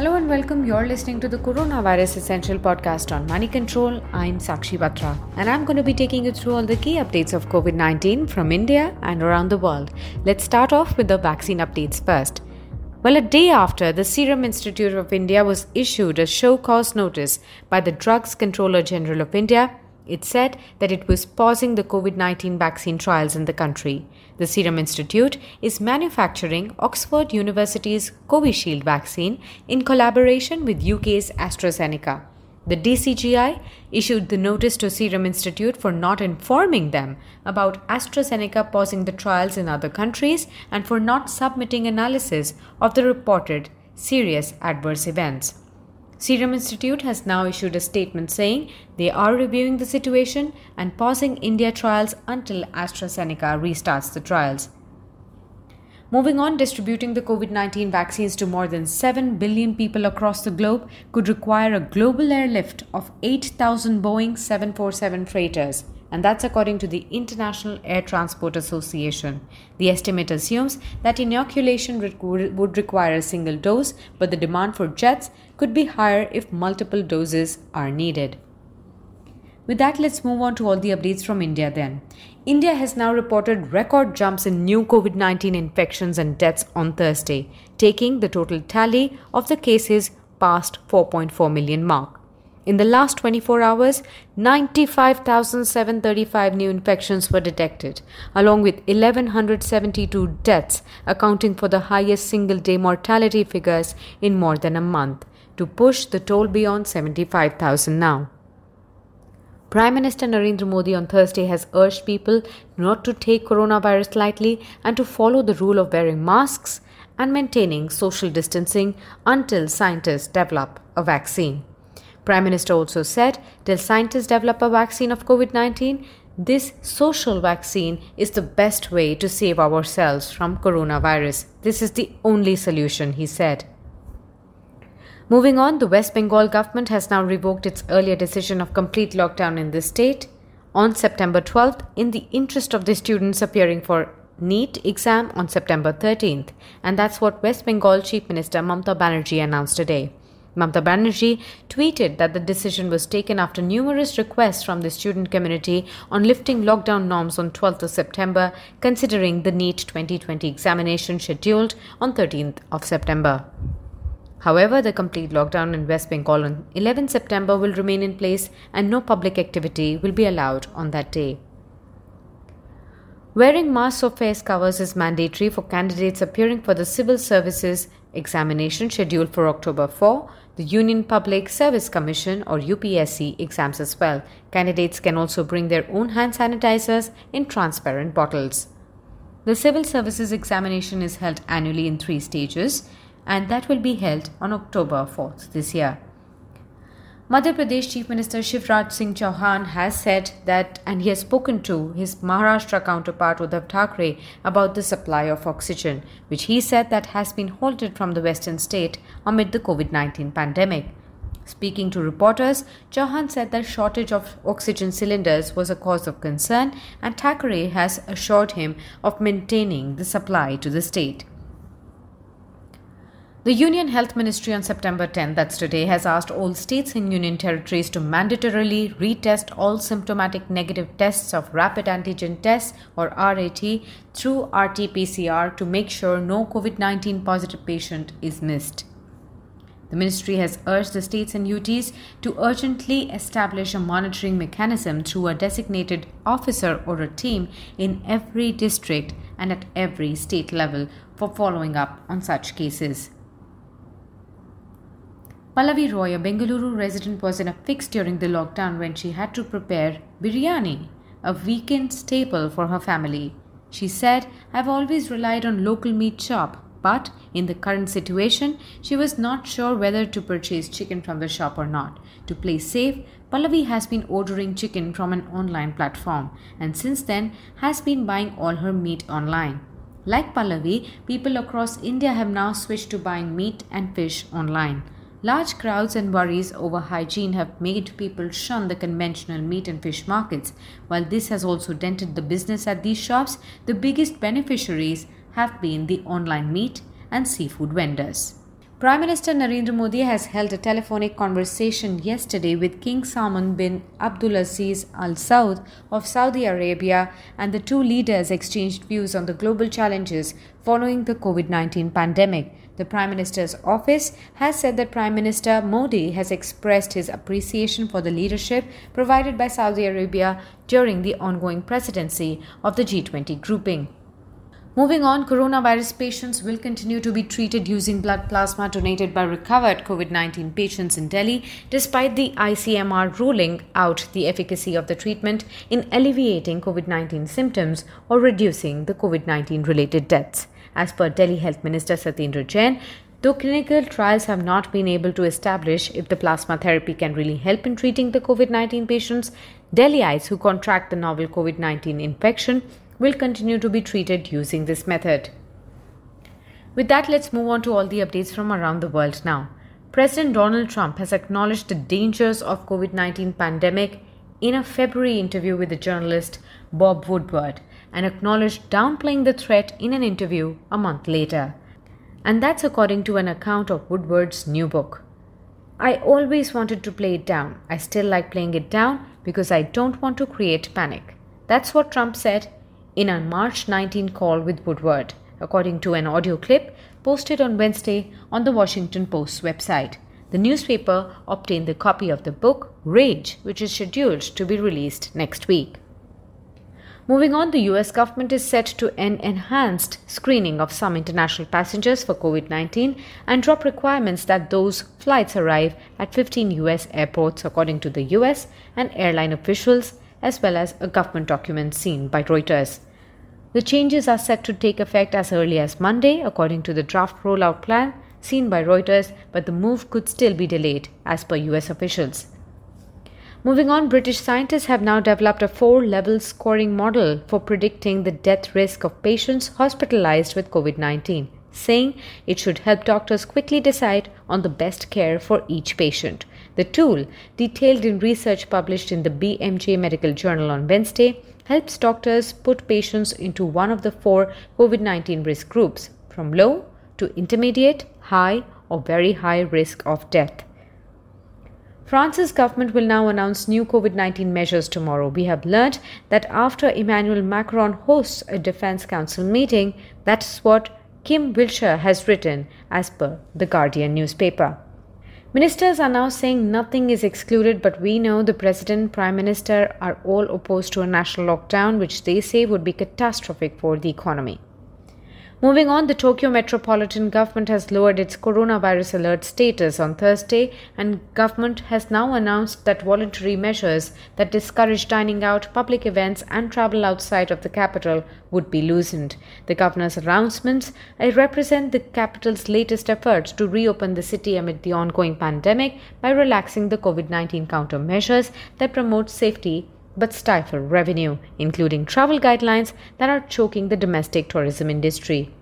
Hello and welcome. You're listening to the Coronavirus Essential Podcast on Money Control. I'm Sakshi Batra and I'm going to be taking you through all the key updates of COVID-19 from India and around the world. Let's start off with the vaccine updates first. Well, a day after, the Serum Institute of India was issued a show cause notice by the Drugs Controller General of India. It said that it was pausing the COVID-19 vaccine trials in the country. The Serum Institute is manufacturing Oxford University's Covishield vaccine in collaboration with UK's AstraZeneca. The DCGI issued the notice to Serum Institute for not informing them about AstraZeneca pausing the trials in other countries and for not submitting analysis of the reported serious adverse events. Serum Institute has now issued a statement saying they are reviewing the situation and pausing India trials until AstraZeneca restarts the trials. Moving on, distributing the COVID-19 vaccines to more than 7 billion people across the globe could require a global airlift of 8,000 Boeing 747 freighters, and that's according to the International Air Transport Association. The estimate assumes that inoculation would require a single dose, but the demand for jets could be higher if multiple doses are needed. With that, let's move on to all the updates from India then. India has now reported record jumps in new COVID-19 infections and deaths on Thursday, taking the total tally of the cases past 4.4 million mark. In the last 24 hours, 95,735 new infections were detected, along with 1,172 deaths, accounting for the highest single-day mortality figures in more than a month, to push the toll beyond 75,000 now. Prime Minister Narendra Modi on Thursday has urged people not to take coronavirus lightly and to follow the rule of wearing masks and maintaining social distancing until scientists develop a vaccine. Prime Minister also said, till scientists develop a vaccine of COVID-19, this social vaccine is the best way to save ourselves from coronavirus. This is the only solution, he said. Moving on, the West Bengal government has now revoked its earlier decision of complete lockdown in the state on September 12th in the interest of the students appearing for NEET exam on September 13th. And that's what West Bengal Chief Minister Mamata Banerjee announced today. Mamata Banerjee tweeted that the decision was taken after numerous requests from the student community on lifting lockdown norms on 12th of September, considering the NEET 2020 examination scheduled on 13th of September. However, the complete lockdown in West Bengal on 11 September will remain in place and no public activity will be allowed on that day. Wearing masks or face covers is mandatory for candidates appearing for the Civil Services examination scheduled for October 4, the Union Public Service Commission or UPSC exams as well. Candidates can also bring their own hand sanitizers in transparent bottles. The Civil Services examination is held annually in 3 stages, and that will be held on October 4th this year. Madhya Pradesh Chief Minister Shivraj Singh Chauhan has said that, and he has spoken to his Maharashtra counterpart Uddhav Thackeray about the supply of oxygen, which he said that has been halted from the western state amid the COVID-19 pandemic. Speaking to reporters, Chauhan said that shortage of oxygen cylinders was a cause of concern, and Thackeray has assured him of maintaining the supply to the state. The Union Health Ministry on September 10, that's today, has asked all states and union territories to mandatorily retest all symptomatic negative tests of rapid antigen tests or RAT through RT-PCR to make sure no COVID-19 positive patient is missed. The ministry has urged the states and UTs to urgently establish a monitoring mechanism through a designated officer or a team in every district and at every state level for following up on such cases. Pallavi Roy, a Bengaluru resident, was in a fix during the lockdown when she had to prepare biryani, a weekend staple for her family. She said, "I've always relied on local meat shop, but in the current situation, she was not sure whether to purchase chicken from the shop or not. To play safe, Pallavi has been ordering chicken from an online platform and since then has been buying all her meat online. Like Pallavi, people across India have now switched to buying meat and fish online. Large crowds and worries over hygiene have made people shun the conventional meat and fish markets. While this has also dented the business at these shops, the biggest beneficiaries have been the online meat and seafood vendors." Prime Minister Narendra Modi has held a telephonic conversation yesterday with King Salman bin Abdulaziz Al Saud of Saudi Arabia, and the two leaders exchanged views on the global challenges following the COVID-19 pandemic. The Prime Minister's office has said that Prime Minister Modi has expressed his appreciation for the leadership provided by Saudi Arabia during the ongoing presidency of the G20 grouping. Moving on, coronavirus patients will continue to be treated using blood plasma donated by recovered COVID-19 patients in Delhi, despite the ICMR ruling out the efficacy of the treatment in alleviating COVID-19 symptoms or reducing the COVID-19 related deaths. As per Delhi Health Minister Satyendra Jain, though clinical trials have not been able to establish if the plasma therapy can really help in treating the COVID-19 patients, Delhiites who contract the novel COVID-19 infection will continue to be treated using this method. With that, let's move on to all the updates from around the world now. President Donald Trump has acknowledged the dangers of COVID-19 pandemic in a February interview with the journalist Bob Woodward, and acknowledged downplaying the threat in an interview a month later. And that's according to an account of Woodward's new book. "I always wanted to play it down. I still like playing it down because I don't want to create panic." That's what Trump said in a March 19 call with Woodward, according to an audio clip posted on Wednesday on the Washington Post's website. The newspaper obtained the copy of the book Rage, which is scheduled to be released next week. Moving on, the US government is set to end enhanced screening of some international passengers for COVID-19 and drop requirements that those flights arrive at 15 US airports, according to the US and airline officials, as well as a government document seen by Reuters. The changes are set to take effect as early as Monday, according to the draft rollout plan seen by Reuters, but the move could still be delayed, as per US officials. Moving on, British scientists have now developed a 4-level scoring model for predicting the death risk of patients hospitalized with COVID-19, saying it should help doctors quickly decide on the best care for each patient. The tool, detailed in research published in the BMJ Medical Journal on Wednesday, helps doctors put patients into one of the 4 COVID-19 risk groups, from low to intermediate, high, or very high risk of death. France's government will now announce new COVID-19 measures tomorrow. We have learned that after Emmanuel Macron hosts a Defense Council meeting, that's what Kim Wilshire has written, as per The Guardian newspaper. Ministers are now saying nothing is excluded, but we know the President, Prime Minister are all opposed to a national lockdown, which they say would be catastrophic for the economy. Moving on, the Tokyo Metropolitan Government has lowered its coronavirus alert status on Thursday, and government has now announced that voluntary measures that discourage dining out, public events and travel outside of the capital would be loosened. The governor's announcements represent the capital's latest efforts to reopen the city amid the ongoing pandemic by relaxing the COVID-19 countermeasures that promote safety but stifle revenue, including travel guidelines that are choking the domestic tourism industry.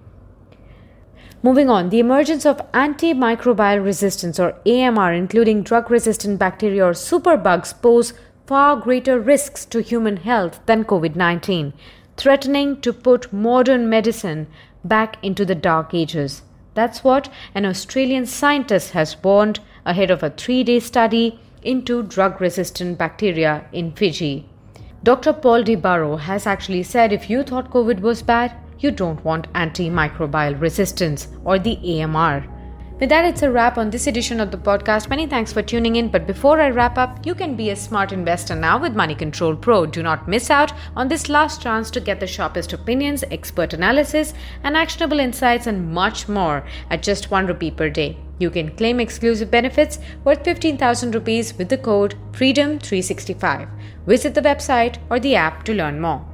Moving on, the emergence of antimicrobial resistance, or AMR, including drug-resistant bacteria or superbugs, pose far greater risks to human health than COVID-19, threatening to put modern medicine back into the dark ages. That's what an Australian scientist has warned ahead of a 3-day study into drug-resistant bacteria in Fiji. Dr. Paul Di Barro has actually said if you thought COVID was bad, you don't want antimicrobial resistance, or the AMR. With that, it's a wrap on this edition of the podcast. Many thanks for tuning in. But before I wrap up, you can be a smart investor now with Money Control Pro. Do not miss out on this last chance to get the sharpest opinions, expert analysis, and actionable insights, and much more at just ₹1 per day. You can claim exclusive benefits worth 15,000 rupees with the code FREEDOM365. Visit the website or the app to learn more.